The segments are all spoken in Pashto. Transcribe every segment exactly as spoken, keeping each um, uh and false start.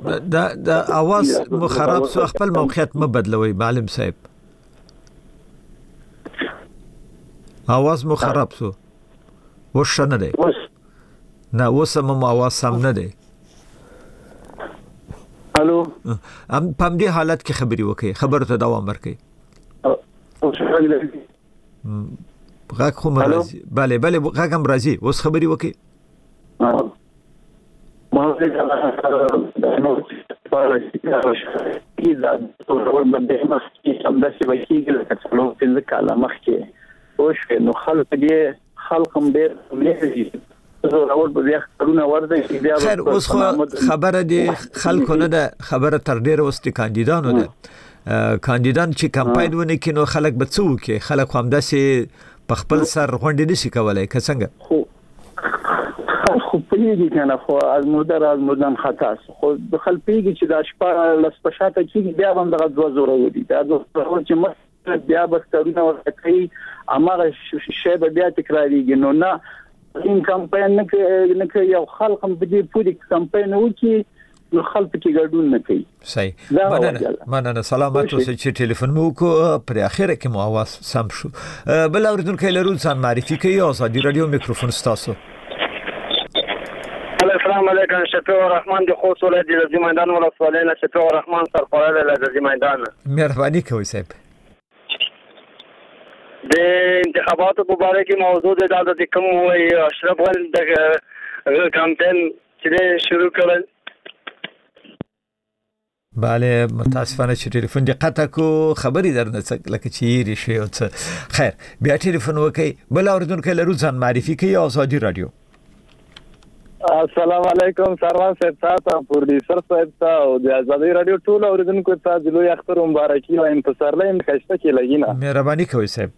دا دا اواز مو خراب سو خپل موقعیت مو بدلوي معلم صاحب اواز مو خراب سو وش نه دی نه وسم مو اواز سم نه دی الو ام پم دې حالت کې خبري وکي خبر ته دوام ورکي غاک خو مرزي bale bale غاک هم راځي اوس خبري وکي ما دې نو اذا ټول باندې مخکې هم د څه وایي چې څلو څنګه کاله مخکې او شو نو خلک دې خلک هم ډېر لهجي زه راوړ به بیا کارونه ورده بیا خیر اوس خبره دې خلکو نه ده خبره تر ډېر وست کاندیدانو ده کاندیدان چې کمپاین ونه کینو خلک به څو کې خلک هم داسې په خپل سر غونډې نشي کولای که څنګه خو پیږي کنه خو از مدر از مدن خطا خو د خلک پیږي چې د شپه لس پښاته کې بیا هم دغه دوه زوره ودی دا دوه چې مخ بیا بسترونه ورکړي امره شی به بیا تکراریږي نو نه این کمپاین نه نه یو خلک هم به دې پوری کمپاین وکي نو خلک کې ګډون نه کوي صحیح مننه مننه سلامات اوسئ چې ټلیفون مو کو پر اخره کې مو आवाज سم شو بل اوریدونکو لرو ځان معرفي کوي ازادي رادیو میکروفون ستاسو السلام علیکم شفیع الرحمن د خوست ولایت د زمیندان ولسوالۍ نه شفیع الرحمن سرپرست د زمیندان مهرباني کوئ صاحب د انتخاباتو په اړه کې موضوع د د کوم وای اشرف ول د کمپاین چې شروع کړل bale متاسفانه چې ټلیفون دې قطع کو خبري درنه لکه چې یې شي او څه خیر بیا ټلیفون وکي بل اوریدونکو لرو ځان معرفي کوي ازادي رادیو السلام علیکم سروان صاحب تاسو پروډوسر صاحب تاسو د ازادي رادیو ټول اوریدونکو ته د لوی اختر مبارکي او انتصار لایم خسته کې لګینا مهرباني کوئ صاحب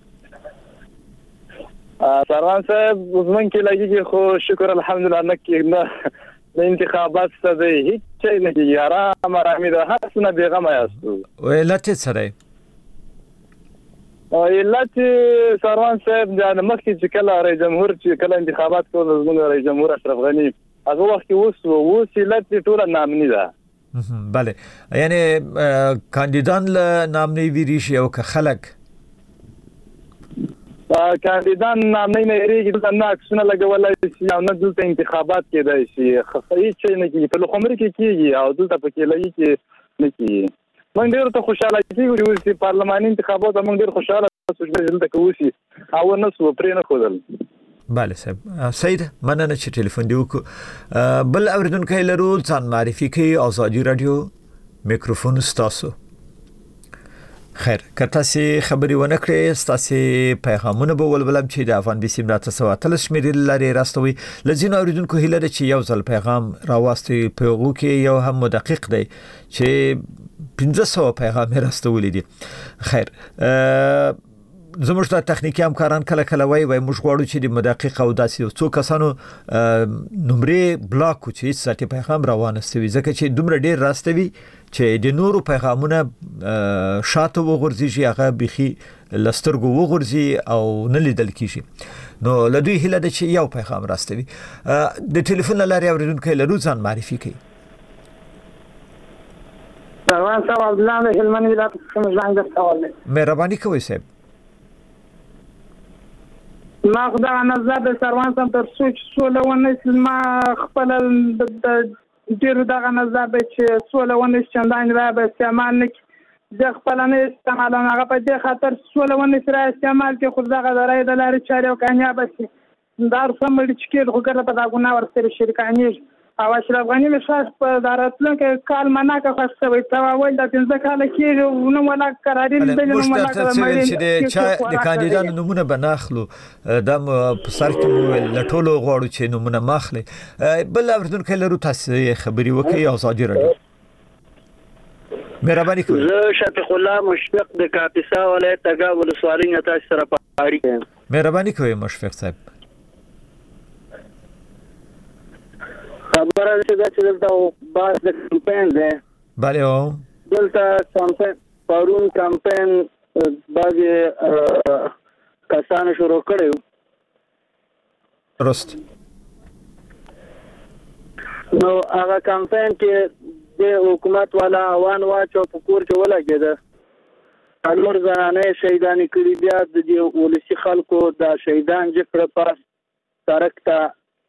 سروان صاحب زمون کې لګیږي خو شکر الحمدلله نکې نه د انتخابات څه دی هیڅ شي نه کیږي آرام آرام ده هر څه نه بیغمه یاستو ولته سره او علت سروان صاحب د مخکې چې کله رئیس جمهور چې کله انتخابات کول زموږ رئیس جمهور اشرف غنی هغه وخت اوس اوس علت ټول نامنی ده bale یعنی کاندیدان له نامنی ویری شي او که خلک کاندیدان نامنی نه ریږي د ناکسونه لګولای شي او نه دلته انتخابات کېدای شي خفای چې نه کیږي په لوخمر کې کیږي او دلته پکې لګي کې نه کیږي موږ ډېر ته خوشاله کیږو چې پارلماني انتخابات موږ ډېر خوشاله اوسو چې دلته کوشي او نه سو پرې نه خدل bale صاحب سید مننه چې ټلیفون دی وکړو بل اوریدونکو لرو ځان معرفي کوي ازادي رادیو میکروفون ستاسو خیر کته سي خبري ونه کړې ستاسو پیغامونه به ولولم چې د افغان بي سي ملاتړ سواتل شمیرل لري راستوي لزین اوریدونکو هیله چې یو ځل پیغام راوستي پیغو کې یو هم مدقق دی چې پنځه سوه پیغام راستولې دي خیر زموږ د تخنیکی همکاران کله کله وای وای موږ غواړو چې د مدقق او داسې څو کسانو نمرې بلاک کو چې ساتي پیغام روانه سوي ځکه چې دومره ډیر راستوي چې د نورو پیغامونه شاته وغورځي هغه بيخي لسترګو وغورځي او نه لیدل کیږي نو لدوی هله د چې یو پیغام راستوي د ټلیفون لاري اوریدونکو لرو ځان معرفي کوي سروان صاحب عبد الله د هلمند ولایت څخه ځان درته مهرباني کوئ صاحب ما خدای نظر د سروان صاحب تر سوچ سولونه ما خپل د ډیرو دغه نظر به چې سولونه چندان را به استعمال نه د خپل نه استعمال هغه په دې خاطر سولونه سره استعمال کې خو دغه درای د لارې چارې او کامیاب شي دار سمړي چې کې خو ګره په دا ګناه ورسره شریکانی او اشرف غنی مشاش په دارتلو کې کال مناکه خاصه تا ول د پنځه کال کې نو ولا قرارین د نو ولا چې د کاندیدانو نمونه بناخلو د سر کې لټولو غواړو چې نمونه ماخلي بل اوردونکو لرو تاسو خبري وکي ازادي رادیو مهرباني کوئ زه شفیق الله مشفق د کاپیسا ولایت تګا ولسوالۍ نه تاسو سره پاړی مهرباني کوئ مشفق صاحب خبره چې دا چې دلته باز د کمپاین دی bale او دلته کمپاین پرون کمپاین باندې کسان شروع کړو درست نو هغه کمپاین کې د حکومت والا وان واچو په کور کې ولګېده څلور زنانه شهیدانې کړي بیا د دې ولسي خلکو دا شهیدان چې کړه پاس سړک ته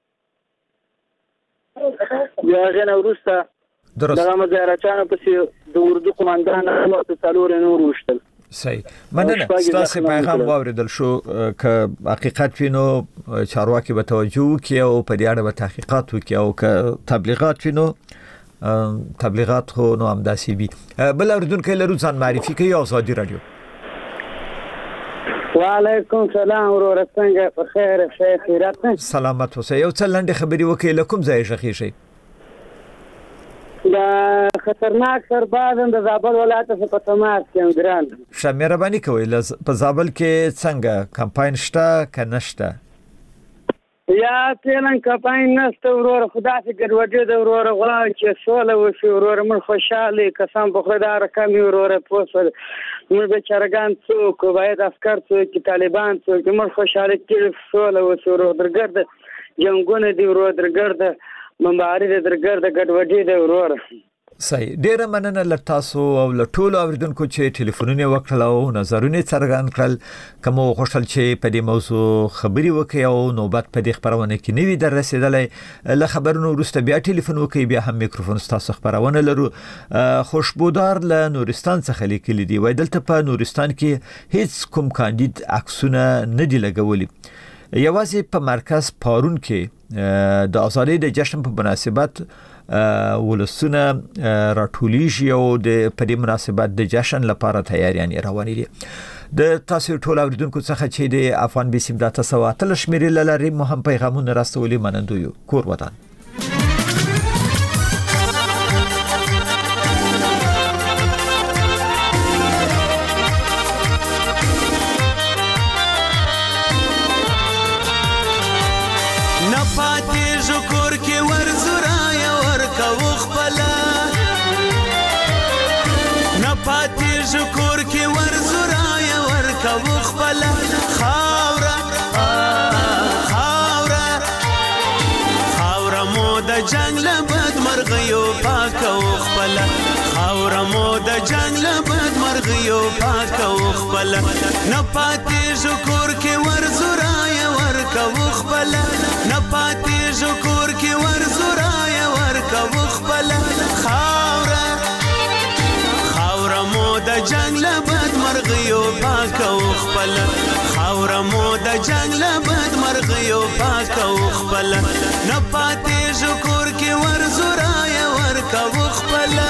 بیا هغې نه وروسته دغه مظاهرچیانو پسې د اردو قمندان ورته څلور نور وشتل. صحیح مننه ستاسو پیغام واوریدل شو که حقیقت وینو چارواکي به توجه وکړي او په دې اړه به تحقیقات وکړي او که تبلیغات وینو تبلیغات خو نو همداسې وي. بل اوریدونکو لرو ځان معرفي کوي آزادي رادیو. وعلیکم سلام ورور څنګه په خیر ښه خیرات سلامت اوسه. یو څه لنډه خبري وکړئ لکم ځای ژغې شي. دا خطرناک سرباز د زابل ولایت څخه په تماس کې ګران شه مهرباني کوئ په زابل کې څنګه کمپاین شته کنه شته یا تلن کمپاین نشته ورور خدا سي ګډوډي د ورور غواړي چې سوله وشي ورور من خوشاله قسم په خدا رقم ورور پوسل موږ به چرګان څوک باید افکار څوک طالبان څوک موږ خوشاله کې سوله وشي ورور درګرد جنگونه دی ورور درګرد مبارز درګرد ګډوډي دی ورور. صحیح ډیره مننه لتاسو او لټولو اوریدونکو چې ټلیفونونه وکړل او نظرونه څرګند کړل کوم خوشحال چې په دې موضوع خبري وکي او نوبت په دې خبرونه کې نیوي در رسیدلې ل خبرونو وروسته بیا ټلیفون وکي بیا هم میکروفون تاسو خبرونه لرو. خوشبودار له نورستان څخه لیکلي دی وای دلته په نورستان کې هیڅ کوم کاندید عکسونه نه دی لګولي یوازې په مرکز پارون کې د آزادۍ د جشن په مناسبت ولسونه راټولیږي او د په دې مناسبت د جشن لپاره تیاریان روانې دي. د تاسو ټول اوریدونکو څخه چې د افغان بیسیم د تاسو اتل شمیرې لري مهم پیغامونه راستولي منندوی کور وطن. شکر کې ورزورای ورکا وخبل خاورا خاورا خاورا مو د جنگ لبد مرغیو پاک وخبل خاورا مو د جنگ لبد مرغیو پاک وخبل نه پاتې شکر کې ورزورای ورکا وخبل نه پاتې شکر کې ورزورای ورکا وخبل خاورا د جنگ لبد مرغیو پاک او خپل خاور مو د جنگ لبد مرغیو پاک او خپل نه پاتې شکر کې ورزورای ورکا خپل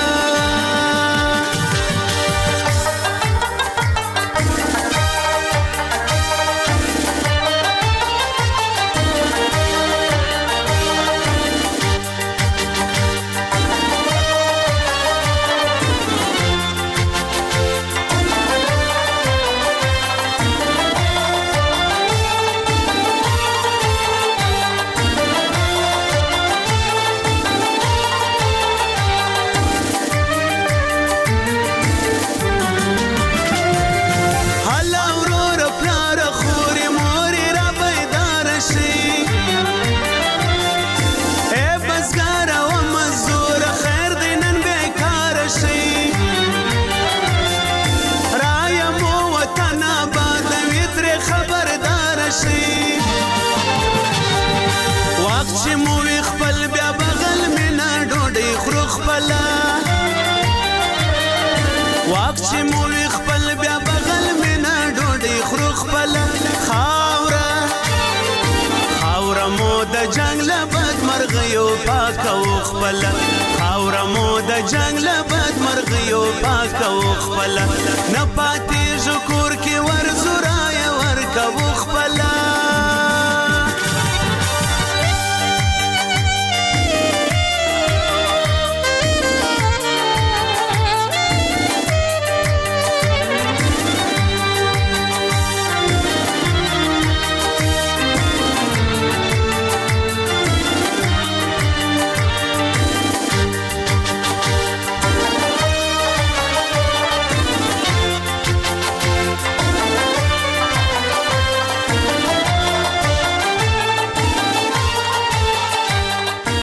پاک او خپل خاور مو د جنگ لبد مرغیو پاک او خپل نه پاتې شکر کې ورزورای ورکو